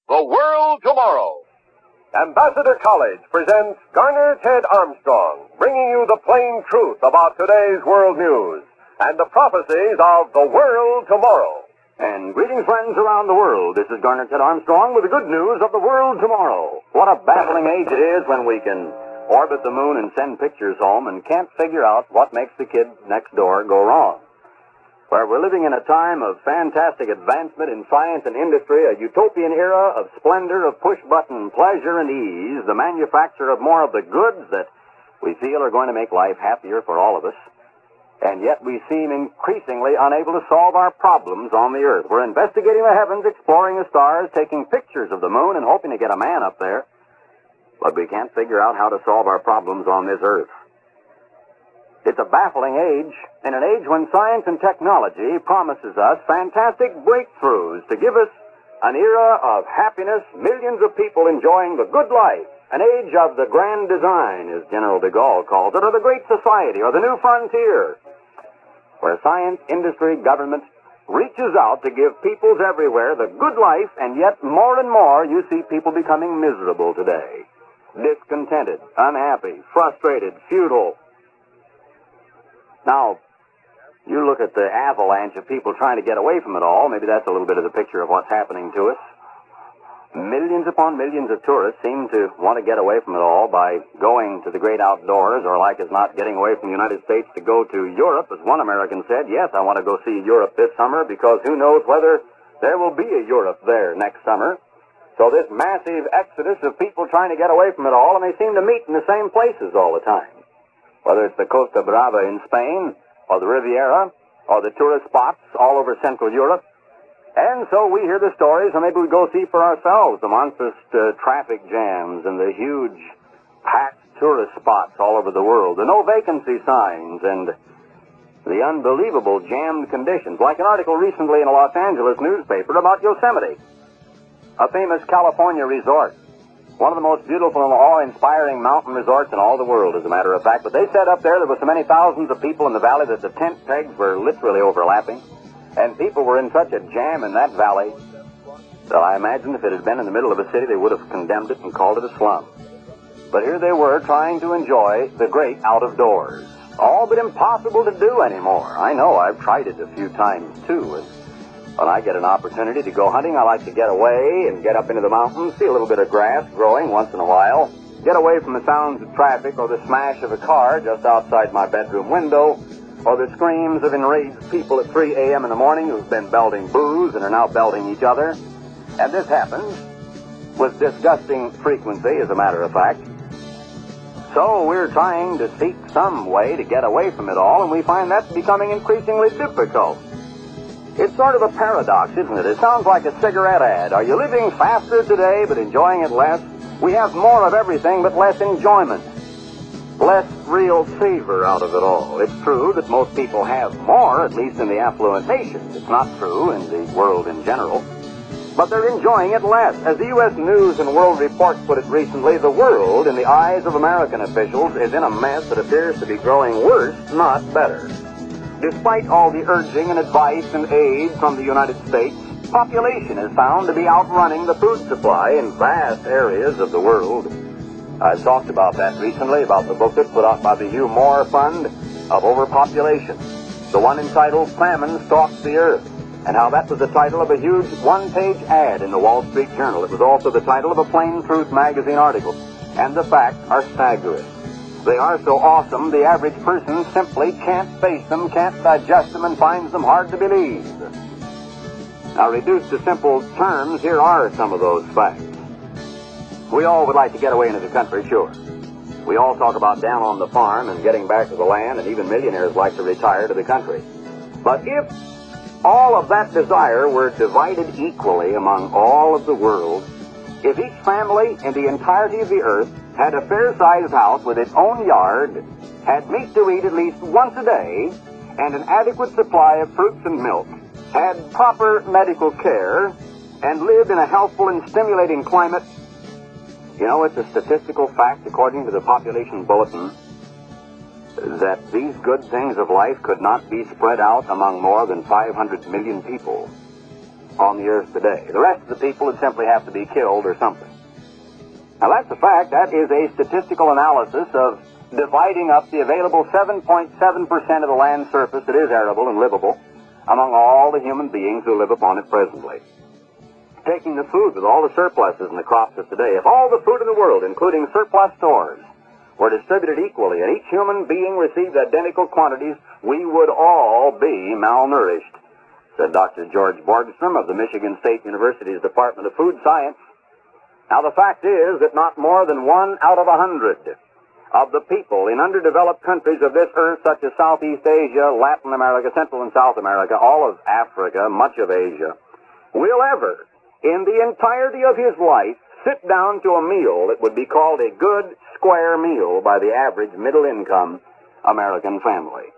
The World Tomorrow. Ambassador College presents Garner Ted Armstrong, bringing you the plain truth about today's world news and the prophecies of the world tomorrow. And greetings, friends around the world. This is Garner Ted Armstrong with the good news of the world tomorrow. What a baffling age it is when we can orbit the moon and send pictures home and can't figure out what makes the kid next door go wrong. Where we're living in a time of fantastic advancement in science and industry, a utopian era of splendor, of push-button pleasure and ease, the manufacture of more of the goods that we feel are going to make life happier for all of us. And yet we seem increasingly unable to solve our problems on the Earth. We're investigating the heavens, exploring the stars, taking pictures of the moon, and hoping to get a man up there. But we can't figure out how to solve our problems on this Earth. It's a baffling age, in an age when science and technology promises us fantastic breakthroughs to give us an era of happiness, millions of people enjoying the good life, an age of the grand design, as General de Gaulle calls it, or the great society, or the new frontier, where science, industry, government reaches out to give peoples everywhere the good life, and yet more and more you see people becoming miserable today. Discontented, unhappy, frustrated, futile. Now, you look at the avalanche of people trying to get away from it all. Maybe that's a little bit of the picture of what's happening to us. Millions upon millions of tourists seem to want to get away from it all by going to the great outdoors, or like as not getting away from the United States to go to Europe. As one American said, yes, I want to go see Europe this summer because who knows whether there will be a Europe there next summer. So this massive exodus of people trying to get away from it all, and they seem to meet in the same places all the time. Whether it's the Costa Brava in Spain, or the Riviera, or the tourist spots all over Central Europe. And so we hear the stories, and maybe we go see for ourselves the monstrous traffic jams and the huge packed tourist spots all over the world, the no vacancy signs, and the unbelievable jammed conditions. Like an article recently in a Los Angeles newspaper about Yosemite, a famous California resort. One of the most beautiful and awe-inspiring mountain resorts in all the world, as a matter of fact. But they said up there were so many thousands of people in the valley that the tent pegs were literally overlapping. And people were in such a jam in that valley that I imagine if it had been in the middle of a city, they would have condemned it and called it a slum. But here they were trying to enjoy the great out-of-doors. All but impossible to do anymore. I know, I've tried it a few times too. When I get an opportunity to go hunting, I like to get away and get up into the mountains, see a little bit of grass growing once in a while, get away from the sounds of traffic or the smash of a car just outside my bedroom window, or the screams of enraged people at 3 a.m. in the morning who've been belting booze and are now belting each other. And this happens with disgusting frequency, as a matter of fact. So we're trying to seek some way to get away from it all, and we find that's becoming increasingly difficult. It's sort of a paradox, isn't it? It sounds like a cigarette ad. Are you living faster today but enjoying it less? We have more of everything but less enjoyment. Less real savor out of it all. It's true that most people have more, at least in the affluent nations. It's not true in the world in general. But they're enjoying it less. As the U.S. News and World Report put it recently, the world, in the eyes of American officials, is in a mess that appears to be growing worse, not better. Despite all the urging and advice and aid from the United States, population is found to be outrunning the food supply in vast areas of the world. I've talked about that recently, about the booklet put out by the Hugh Moore Fund of Overpopulation, the one entitled Famine Stalks the Earth, and how that was the title of a huge one-page ad in the Wall Street Journal. It was also the title of a Plain Truth magazine article, and the facts are staggering. They are so awesome, the average person simply can't face them, can't digest them, and finds them hard to believe. Now, reduced to simple terms, here are some of those facts. We all would like to get away into the country, sure. We all talk about down on the farm and getting back to the land, and even millionaires like to retire to the country. But if all of that desire were divided equally among all of the world, if each family in the entirety of the earth had a fair-sized house with its own yard, had meat to eat at least once a day, and an adequate supply of fruits and milk, had proper medical care, and lived in a healthful and stimulating climate, you know, it's a statistical fact, according to the Population Bulletin, that these good things of life could not be spread out among more than 500 million people. on the earth today. The rest of the people would simply have to be killed or something. Now that's a fact. That is a statistical analysis of dividing up the available 7.7% of the land surface that is arable and livable among all the human beings who live upon it presently. Taking the food with all the surpluses in the crops of today, if all the food in the world, including surplus stores, were distributed equally and each human being received identical quantities, we would all be malnourished, said Dr. George Borgstrom of the Michigan State University's Department of Food Science. Now, the fact is that not more than 1 out of 100 of the people in underdeveloped countries of this earth, such as Southeast Asia, Latin America, Central and South America, all of Africa, much of Asia, will ever, in the entirety of his life, sit down to a meal that would be called a good, square meal by the average middle-income American family.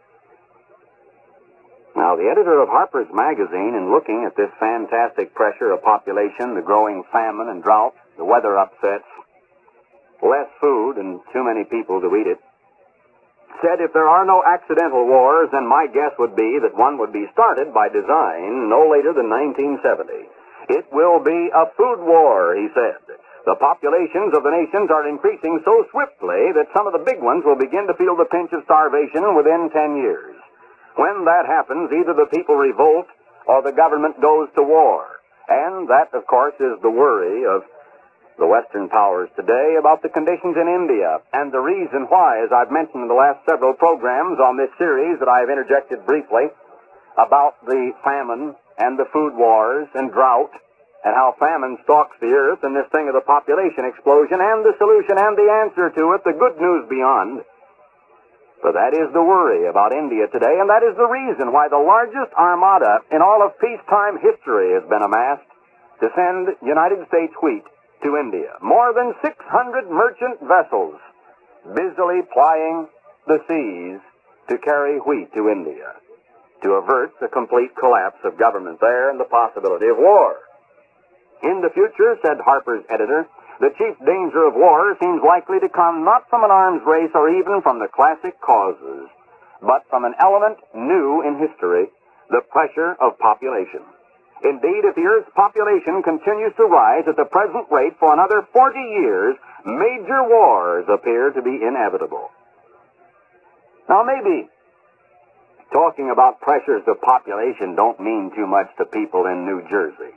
Now, the editor of Harper's Magazine, in looking at this fantastic pressure of population, the growing famine and drought, the weather upsets, less food and too many people to eat it, said if there are no accidental wars, then my guess would be that one would be started by design no later than 1970. It will be a food war, he said. The populations of the nations are increasing so swiftly that some of the big ones will begin to feel the pinch of starvation within 10 years. When that happens, either the people revolt or the government goes to war. And that, of course, is the worry of the Western powers today about the conditions in India. And the reason why, as I've mentioned in the last several programs on this series that I've interjected briefly about the famine and the food wars and drought and how famine stalks the earth and this thing of the population explosion and the solution and the answer to it, the good news beyond. But that is the worry about India today, and that is the reason why the largest armada in all of peacetime history has been amassed to send United States wheat to India. More than 600 merchant vessels busily plying the seas to carry wheat to India to avert the complete collapse of government there and the possibility of war. In the future, said Harper's editor, the chief danger of war seems likely to come not from an arms race or even from the classic causes, but from an element new in history, the pressure of population. Indeed, if the Earth's population continues to rise at the present rate for another 40 years, major wars appear to be inevitable. Now, maybe talking about pressures of population don't mean too much to people in New Jersey,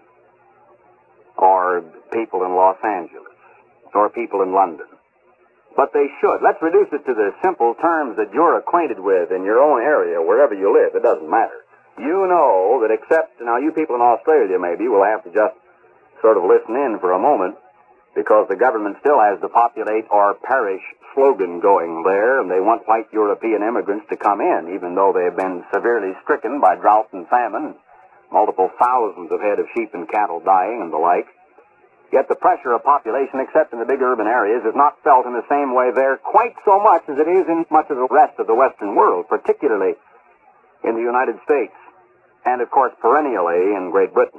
or people in Los Angeles, or people in London. But they should. Let's reduce it to the simple terms that you're acquainted with in your own area, wherever you live. It doesn't matter. You know that except, now you people in Australia maybe will have to just sort of listen in for a moment, because the government still has the populate or perish slogan going there, and they want white European immigrants to come in, even though they have been severely stricken by drought and famine, multiple thousands of head of sheep and cattle dying and the like. Yet the pressure of population, except in the big urban areas, is not felt in the same way there quite so much as it is in much of the rest of the Western world, particularly in the United States, and of course perennially in Great Britain.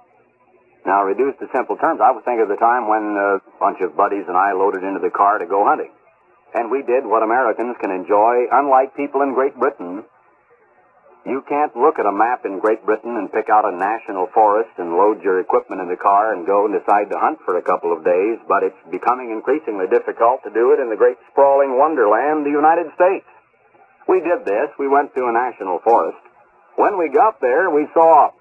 Now, reduced to simple terms, I would think of the time when a bunch of buddies and I loaded into the car to go hunting. And we did what Americans can enjoy, unlike people in Great Britain. You can't look at a map in Great Britain and pick out a national forest and load your equipment in the car and go and decide to hunt for a couple of days, but it's becoming increasingly difficult to do it in the great sprawling wonderland, the United States. We did this. We went to a national forest. When we got there, we saw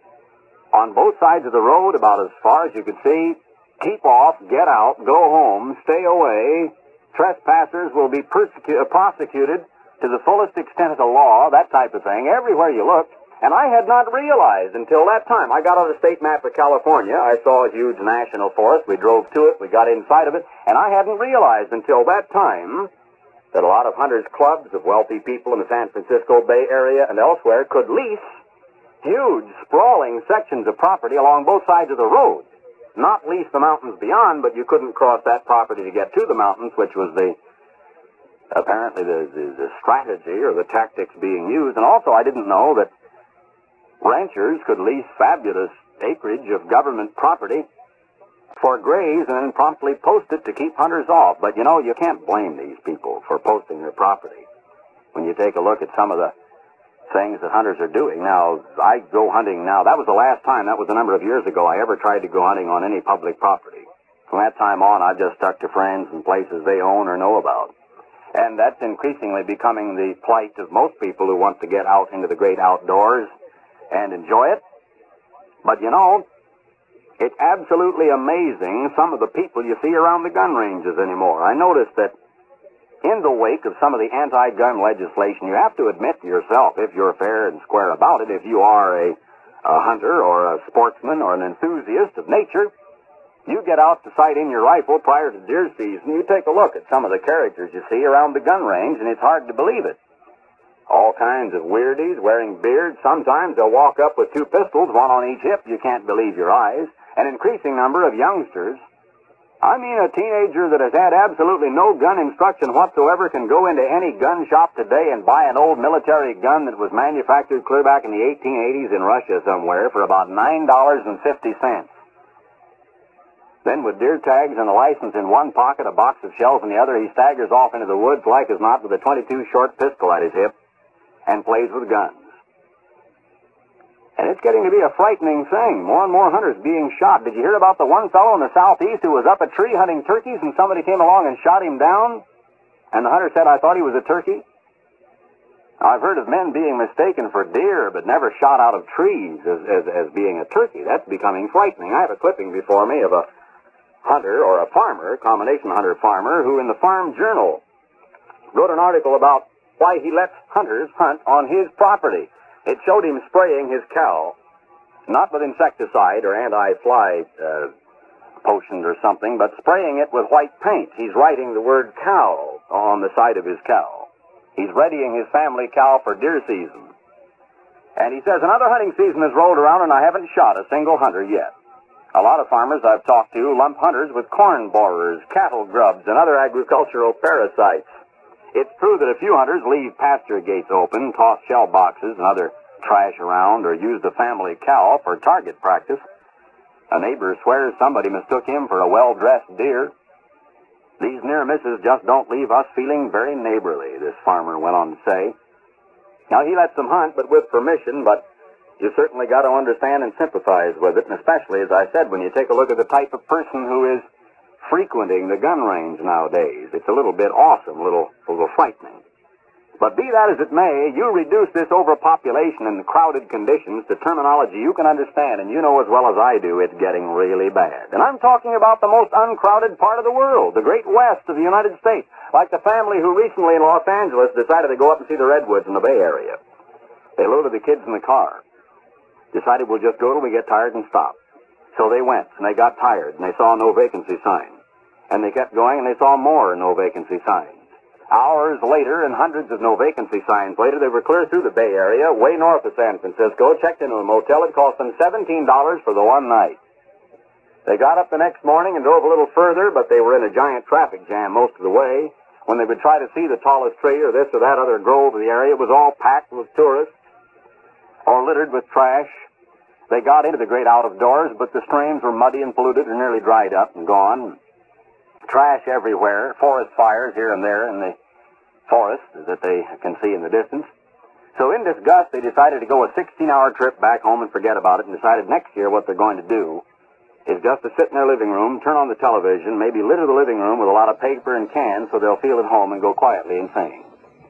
on both sides of the road, about as far as you could see, keep off, get out, go home, stay away, trespassers will be prosecuted to the fullest extent of the law, that type of thing, everywhere you looked. And I had not realized until that time. I got on the state map of California. I saw a huge national forest. We drove to it. We got inside of it. And I hadn't realized until that time that a lot of hunters' clubs of wealthy people in the San Francisco Bay Area and elsewhere could lease huge, sprawling sections of property along both sides of the road. Not lease the mountains beyond, but you couldn't cross that property to get to the mountains, which was apparently the strategy or the tactics being used. And also, I didn't know that ranchers could lease fabulous acreage of government property for graze and then promptly post it to keep hunters off. But, you know, you can't blame these people for posting their property. When you take a look at some of the things that hunters are doing. Now, I go hunting now. That was the last time, that was a number of years ago, I ever tried to go hunting on any public property. From that time on, I just stuck to friends and places they own or know about. And that's increasingly becoming the plight of most people who want to get out into the great outdoors and enjoy it. But you know, it's absolutely amazing some of the people you see around the gun ranges anymore. I noticed that in the wake of some of the anti-gun legislation, you have to admit to yourself, if you're fair and square about it, if you are a hunter or a sportsman or an enthusiast of nature, you get out to sight in your rifle prior to deer season, you take a look at some of the characters you see around the gun range, and it's hard to believe it. All kinds of weirdies wearing beards. Sometimes they'll walk up with 2 pistols, one on each hip. You can't believe your eyes. An increasing number of youngsters. I mean, a teenager that has had absolutely no gun instruction whatsoever can go into any gun shop today and buy an old military gun that was manufactured clear back in the 1880s in Russia somewhere for about $9.50. Then with deer tags and a license in one pocket, a box of shells in the other, he staggers off into the woods like as not with a .22 short pistol at his hip and plays with guns. And it's getting to be a frightening thing. More and more hunters being shot. Did you hear about the one fellow in the southeast who was up a tree hunting turkeys and somebody came along and shot him down? And the hunter said, "I thought he was a turkey." I've heard of men being mistaken for deer but never shot out of trees as being a turkey. That's becoming frightening. I have a clipping before me of a hunter or a farmer, combination hunter-farmer, who in the Farm Journal wrote an article about why he lets hunters hunt on his property. It showed him spraying his cow, not with insecticide or anti-fly potions or something, but spraying it with white paint. He's writing the word cow on the side of his cow. He's readying his family cow for deer season. And he says, another hunting season has rolled around and I haven't shot a single hunter yet. A lot of farmers I've talked to lump hunters with corn borers, cattle grubs, and other agricultural parasites. It's true that a few hunters leave pasture gates open, toss shell boxes and other trash around, or use the family cow for target practice. A neighbor swears somebody mistook him for a well-dressed deer. These near misses just don't leave us feeling very neighborly, this farmer went on to say. Now, he lets them hunt, but with permission, but you certainly got to understand and sympathize with it, and especially, as I said, when you take a look at the type of person who is frequenting the gun range nowadays. It's a little bit awesome, a little frightening. But be that as it may, you reduce this overpopulation and crowded conditions to terminology you can understand, and you know as well as I do, it's getting really bad. And I'm talking about the most uncrowded part of the world, the great west of the United States, like the family who recently in Los Angeles decided to go up and see the redwoods in the Bay Area. They loaded the kids in the car, decided we'll just go till we get tired and stop. So they went, and they got tired, and they saw no vacancy sign. And they kept going, and they saw more no vacancy signs. Hours later, and hundreds of no vacancy signs later, they were clear through the Bay Area, way north of San Francisco, checked into a motel. It cost them $17 for the one night. They got up the next morning and drove a little further, but they were in a giant traffic jam most of the way. When they would try to see the tallest tree or this or that other grove of the area, it was all packed with tourists or littered with trash. They got into the great out-of-doors, but the streams were muddy and polluted or nearly dried up and gone. Trash everywhere, forest fires here and there in the forest that they can see in the distance. So in disgust, they decided to go a 16-hour trip back home and forget about it, and decided next year what they're going to do is just to sit in their living room, turn on the television, maybe litter the living room with a lot of paper and cans so they'll feel at home and go quietly insane.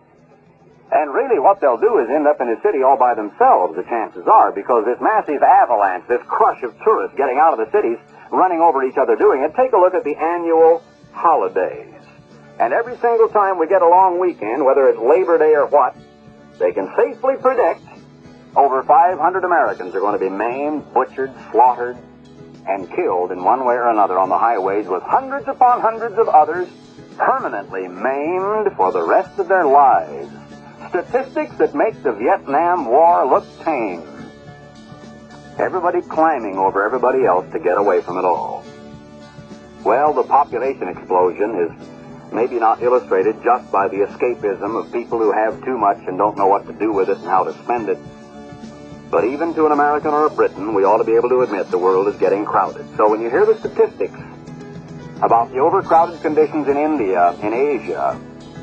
And really what they'll do is end up in a city all by themselves, the chances are, because this massive avalanche, this crush of tourists getting out of the cities, running over each other doing it. Take a look at the annual holidays. And every single time we get a long weekend, whether it's Labor Day or what, they can safely predict over 500 Americans are going to be maimed, butchered, slaughtered, and killed in one way or another on the highways, with hundreds upon hundreds of others permanently maimed for the rest of their lives. Statistics that make the Vietnam War look tame. Everybody climbing over everybody else to get away from it all. Well, the population explosion is maybe not illustrated just by the escapism of people who have too much and don't know what to do with it and how to spend it. But even to an American or a Briton, we ought to be able to admit the world is getting crowded. So when you hear the statistics about the overcrowded conditions in India, in Asia,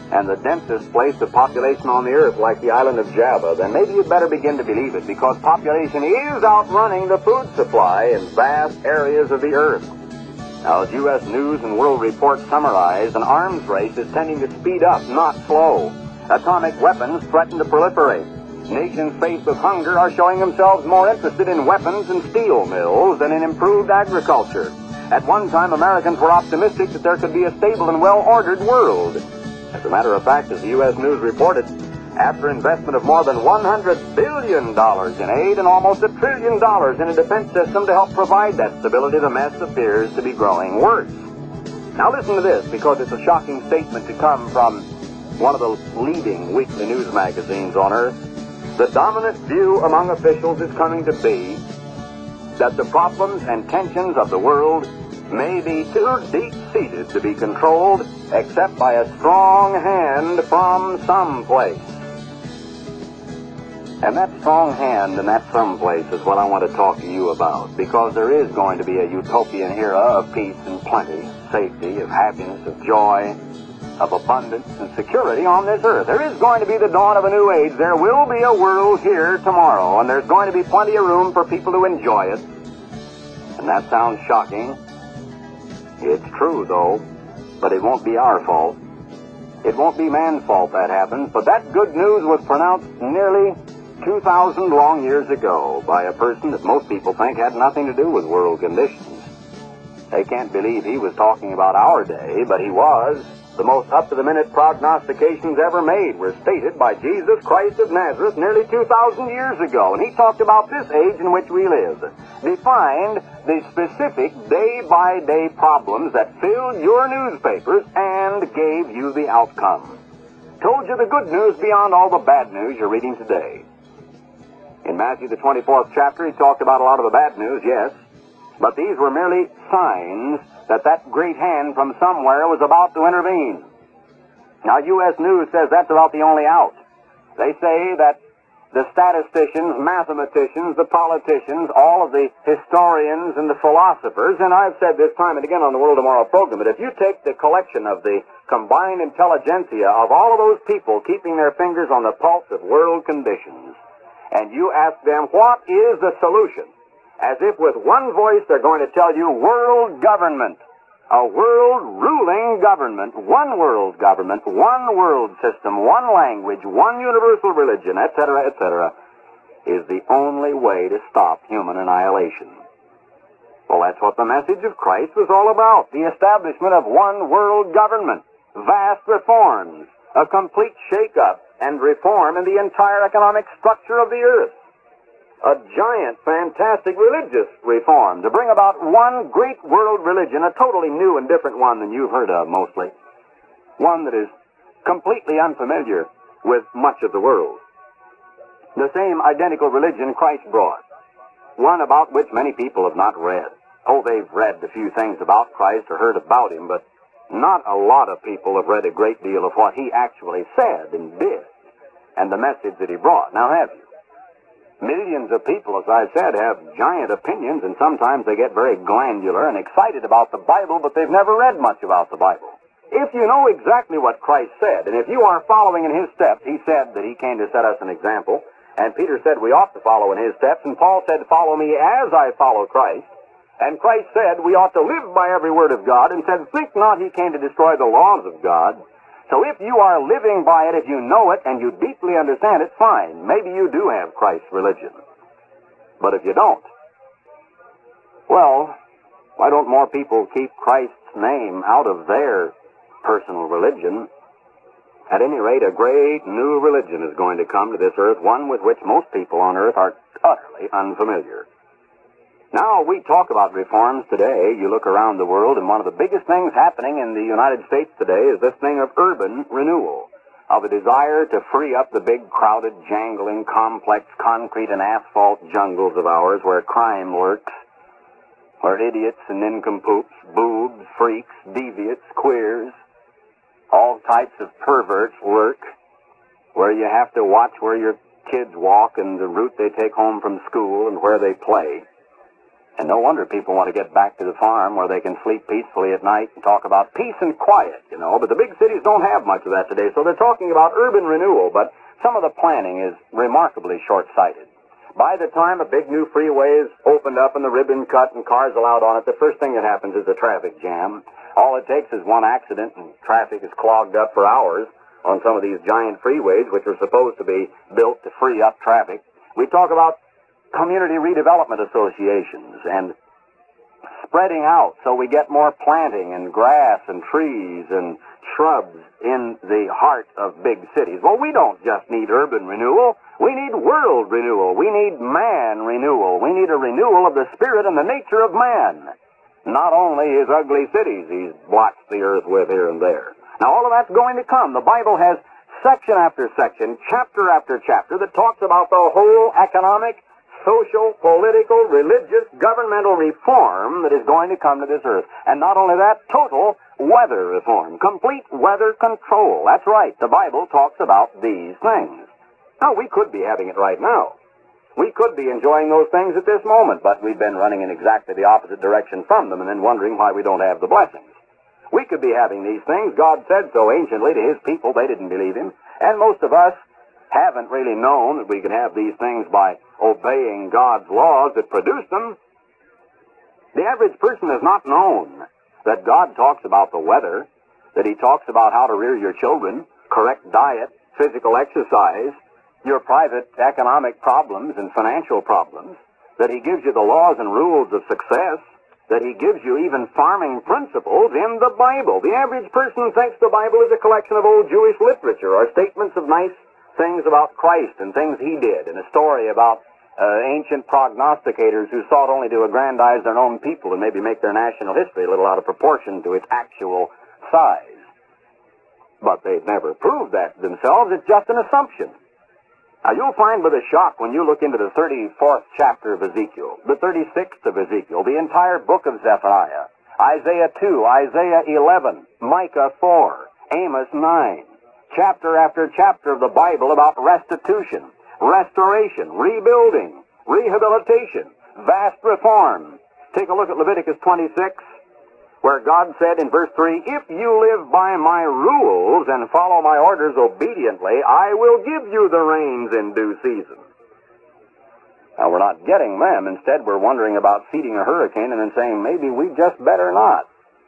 and the densest place of population on the earth, like the island of Java, then maybe you'd better begin to believe it, because population is outrunning the food supply in vast areas of the earth. Now, as U.S. News and World Report summarize, an arms race is tending to speed up, not slow. Atomic weapons threaten to proliferate. Nations faced with hunger are showing themselves more interested in weapons and steel mills than in improved agriculture. At one time, Americans were optimistic that there could be a stable and well-ordered world. As a matter of fact, as the U.S. News reported, after investment of more than $100 billion in aid and almost $1 trillion in a defense system to help provide that stability, the mess appears to be growing worse. Now listen to this, because it's a shocking statement to come from one of the leading weekly news magazines on earth. The dominant view among officials is coming to be that the problems and tensions of the world may be too deep-seated to be controlled except by a strong hand from someplace. And that strong hand and that someplace is what I want to talk to you about, because there is going to be a utopian era of peace and plenty, safety, of happiness, of joy, of abundance and security on this earth. There is going to be the dawn of a new age. There will be a world here tomorrow, and there's going to be plenty of room for people to enjoy it. And that sounds shocking. It's true, though, but it won't be our fault. It won't be man's fault that happens, but that good news was pronounced nearly 2,000 long years ago by a person that most people think had nothing to do with world conditions. They can't believe he was talking about our day, but he was. The most up-to-the-minute prognostications ever made were stated by Jesus Christ of Nazareth nearly 2,000 years ago, and he talked about this age in which we live, defined the specific day-by-day problems that filled your newspapers, and gave you the outcome. Told you the good news beyond all the bad news you're reading today. In Matthew, the 24th chapter, he talked about a lot of the bad news, yes, but these were merely signs that great hand from somewhere was about to intervene. Now, U.S. News says that's about the only out. They say that the statisticians, mathematicians, the politicians, all of the historians and the philosophers, and I've said this time and again on the World Tomorrow program, that if you take the collection of the combined intelligentsia of all of those people keeping their fingers on the pulse of world conditions, and you ask them, what is the solution? As if with one voice they're going to tell you world government, a world ruling government, one world system, one language, one universal religion, etc., is the only way to stop human annihilation. Well, that's what the message of Christ was all about, the establishment of one world government, vast reforms, a complete shake-up and reform in the entire economic structure of the earth. A giant, fantastic religious reform to bring about one great world religion, a totally new and different one than you've heard of mostly. One that is completely unfamiliar with much of the world. The same identical religion Christ brought. One about which many people have not read. Oh, they've read a few things about Christ or heard about him, but not a lot of people have read a great deal of what he actually said and did, and the message that he brought. Now, have you? Millions of people, as I said, have giant opinions, and sometimes they get very glandular and excited about the Bible, but they've never read much about the Bible. If you know exactly what Christ said, and if you are following in his steps, he said that he came to set us an example, and Peter said we ought to follow in his steps, and Paul said, follow me as I follow Christ, and Christ said we ought to live by every word of God, and said, think not he came to destroy the laws of God. So if you are living by it, if you know it, and you deeply understand it, fine. Maybe you do have Christ's religion. But if you don't, well, why don't more people keep Christ's name out of their personal religion? At any rate, a great new religion is going to come to this earth, one with which most people on earth are utterly unfamiliar. Now, we talk about reforms today. You look around the world, and one of the biggest things happening in the United States today is this thing of urban renewal, of a desire to free up the big, crowded, jangling, complex concrete and asphalt jungles of ours where crime lurks, where idiots and nincompoops, boobs, freaks, deviates, queers, all types of perverts lurk, where you have to watch where your kids walk and the route they take home from school and where they play. And no wonder people want to get back to the farm where they can sleep peacefully at night and talk about peace and quiet, you know. But the big cities don't have much of that today, so they're talking about urban renewal, but some of the planning is remarkably short-sighted. By the time a big new freeway is opened up and the ribbon cut and cars allowed on it, the first thing that happens is a traffic jam. All it takes is one accident and traffic is clogged up for hours on some of these giant freeways, which are supposed to be built to free up traffic. We talk about community redevelopment associations and spreading out so we get more planting and grass and trees and shrubs in the heart of big cities. Well, we don't just need urban renewal. We need world renewal. We need man renewal. We need a renewal of the spirit and the nature of man. Not only his ugly cities he's blotched the earth with here and there. Now, all of that's going to come. The Bible has section after section, chapter after chapter, that talks about the whole economic, social, political, religious, governmental reform that is going to come to this earth. And not only that, total weather reform, complete weather control. That's right. The Bible talks about these things. Now, we could be having it right now. We could be enjoying those things at this moment, but we've been running in exactly the opposite direction from them and then wondering why we don't have the blessings. We could be having these things. God said so anciently to his people. They didn't believe him. And most of us haven't really known that we could have these things by obeying God's laws that produce them. The average person has not known that God talks about the weather, that he talks about how to rear your children, correct diet, physical exercise, your private economic problems and financial problems, that he gives you the laws and rules of success, that he gives you even farming principles in the Bible. The average person thinks the Bible is a collection of old Jewish literature or statements of nice things about Christ and things he did, and a story about ancient prognosticators who sought only to aggrandize their own people and maybe make their national history a little out of proportion to its actual size. But they've never proved that to themselves. It's just an assumption. Now, you'll find with a shock when you look into the 34th chapter of Ezekiel, the 36th of Ezekiel, the entire book of Zephaniah, Isaiah 2, Isaiah 11, Micah 4, Amos 9, chapter after chapter of the Bible about restitution, restoration, rebuilding, rehabilitation, vast reform. Take a look at Leviticus 26, where God said in verse 3, "If you live by my rules and follow my orders obediently, I will give you the rains in due season." Now, we're not getting them. Instead, we're wondering about feeding a hurricane and then saying, maybe we just better not.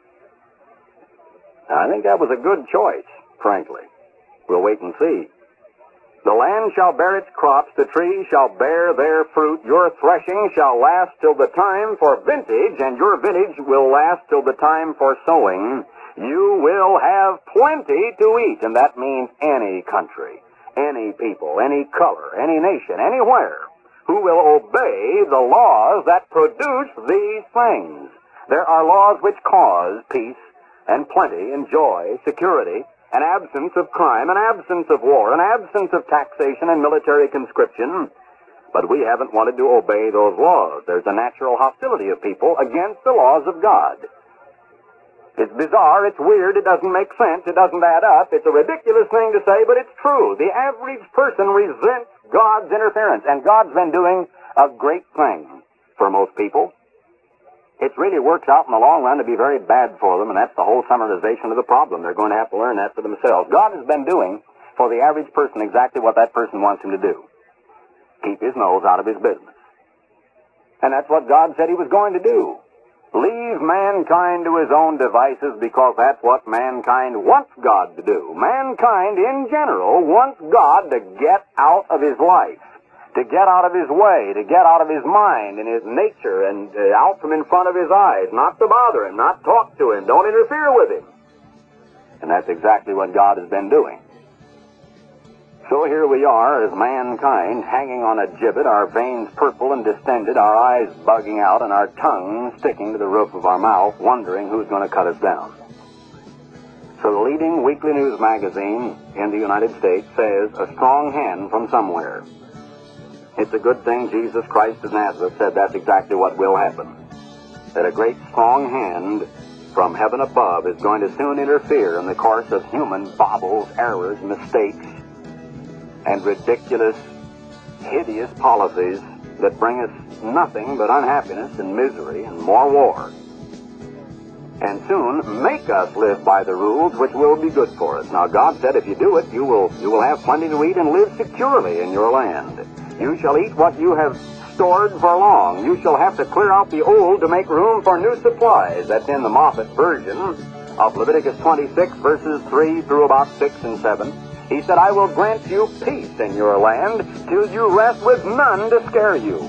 Now, I think that was a good choice, frankly. We'll wait and see. "The land shall bear its crops, the trees shall bear their fruit, your threshing shall last till the time for vintage, and your vintage will last till the time for sowing. You will have plenty to eat," and that means any country, any people, any color, any nation, anywhere, who will obey the laws that produce these things. There are laws which cause peace and plenty and joy, security, an absence of crime, an absence of war, an absence of taxation and military conscription. But we haven't wanted to obey those laws. There's a natural hostility of people against the laws of God. It's bizarre, it's weird, it doesn't make sense, it doesn't add up. It's a ridiculous thing to say, but it's true. The average person resents God's interference, and God's been doing a great thing for most people. It really works out in the long run to be very bad for them, and that's the whole summarization of the problem. They're going to have to learn that for themselves. God has been doing for the average person exactly what that person wants him to do. Keep his nose out of his business. And that's what God said he was going to do. Leave mankind to his own devices, because that's what mankind wants God to do. Mankind, in general, wants God to get out of his life, to get out of his way, to get out of his mind and his nature and out from in front of his eyes, not to bother him, not talk to him, don't interfere with him. And that's exactly what God has been doing. So here we are as mankind, hanging on a gibbet, our veins purple and distended, our eyes bugging out, and our tongue sticking to the roof of our mouth, wondering who's going to cut us down. So the leading weekly news magazine in the United States says, "A strong hand from somewhere." It's a good thing Jesus Christ of Nazareth said that's exactly what will happen. That a great strong hand from heaven above is going to soon interfere in the course of human bobbles, errors, mistakes, and ridiculous, hideous policies that bring us nothing but unhappiness and misery and more war. And soon make us live by the rules which will be good for us. Now God said if you do it, you will have plenty to eat and live securely in your land. You shall eat what you have stored for long. You shall have to clear out the old to make room for new supplies. That's in the Moffat version of Leviticus 26, verses 3 through about 6 and 7. He said, I will grant you peace in your land till you rest with none to scare you.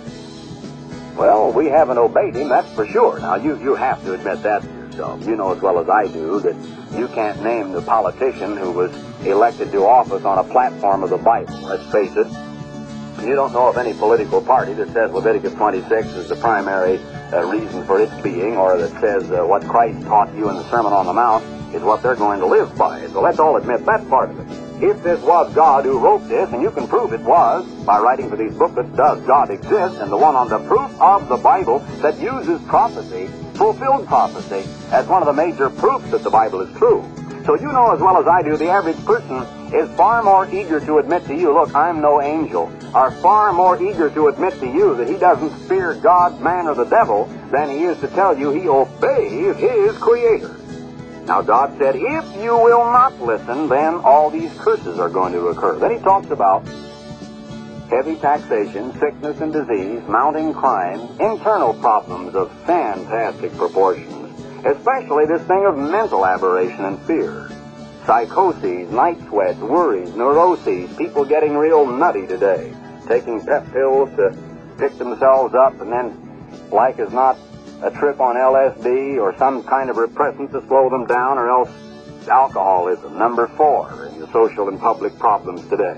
Well, we haven't obeyed him, that's for sure. Now, you have to admit that to yourself. You know as well as I do that you can't name the politician who was elected to office on a platform of the Bible. Let's face it. You don't know of any political party that says Leviticus 26 is the primary reason for its being, or that says what Christ taught you in the Sermon on the Mount is what they're going to live by. So let's all admit that part of it. If this was God who wrote this, and you can prove it was by writing for these booklets, does God exist? And the one on the proof of the Bible that uses prophecy, fulfilled prophecy, as one of the major proofs that the Bible is true. So you know as well as I do, the average person is far more eager to admit to you, look, I'm no angel, are far more eager to admit to you that he doesn't fear God, man, or the devil than he is to tell you he obeys his Creator. Now, God said, if you will not listen, then all these curses are going to occur. Then he talks about heavy taxation, sickness and disease, mounting crime, internal problems of fantastic proportions, especially this thing of mental aberration and fear. Psychoses, night sweats, worries, neuroses, people getting real nutty today, taking pep pills to pick themselves up, and then, like as not, a trip on LSD or some kind of repressant to slow them down, or else alcoholism, number 4 in the social and public problems today.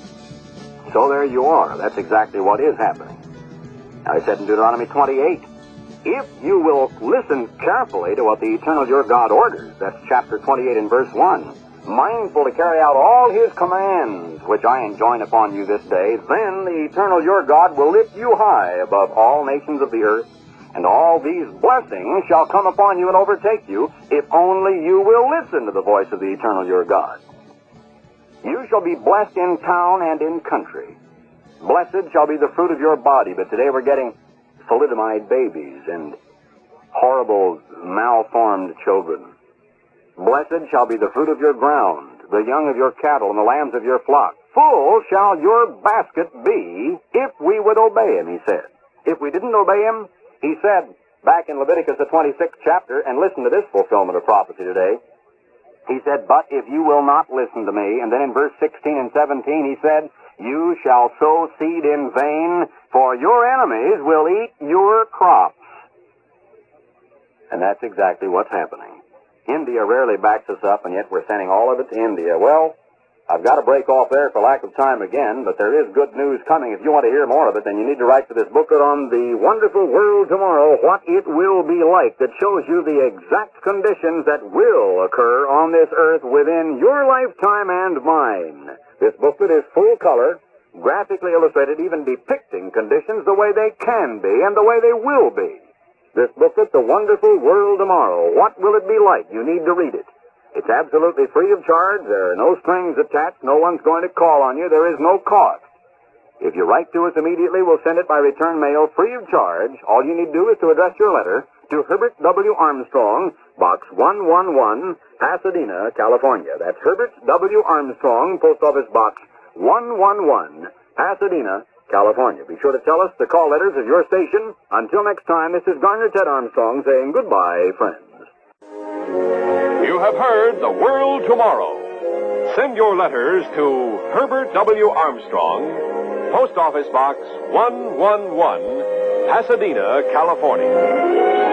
So there you are. That's exactly what is happening. Now, I said in Deuteronomy 28, if you will listen carefully to what the eternal your God orders, that's chapter 28 and verse 1, mindful to carry out all his commands, which I enjoin upon you this day, then the eternal your God will lift you high above all nations of the earth, and all these blessings shall come upon you and overtake you, if only you will listen to the voice of the eternal your God. You shall be blessed in town and in country. Blessed shall be the fruit of your body, but today we're getting thalidomide babies and horrible, malformed children. Blessed shall be the fruit of your ground, the young of your cattle, and the lambs of your flock. Full shall your basket be, if we would obey him, he said. If we didn't obey him, he said, back in Leviticus the 26th chapter, and listen to this fulfillment of prophecy today, he said, but if you will not listen to me, and then in verse 16 and 17 he said, you shall sow seed in vain, for your enemies will eat your crops. And that's exactly what's happening. India rarely backs us up, and yet we're sending all of it to India. Well, I've got to break off there for lack of time again, but there is good news coming. If you want to hear more of it, then you need to write to this booklet on the wonderful world tomorrow, What It Will Be Like, that shows you the exact conditions that will occur on this earth within your lifetime and mine. This booklet is full color, graphically illustrated, even depicting conditions the way they can be and the way they will be. This booklet, The Wonderful World Tomorrow, What Will It Be Like? You need to read it. It's absolutely free of charge. There are no strings attached. No one's going to call on you. There is no cost. If you write to us immediately, we'll send it by return mail free of charge. All you need to do is to address your letter to Herbert W. Armstrong, Box 111, Pasadena, California. That's Herbert W. Armstrong, Post Office Box 111, Pasadena, California. Be sure to tell us the call letters of your station. Until next time, this is Garner Ted Armstrong saying goodbye, friends. You have heard The World Tomorrow. Send your letters to Herbert W. Armstrong, Post Office Box 111, Pasadena, California.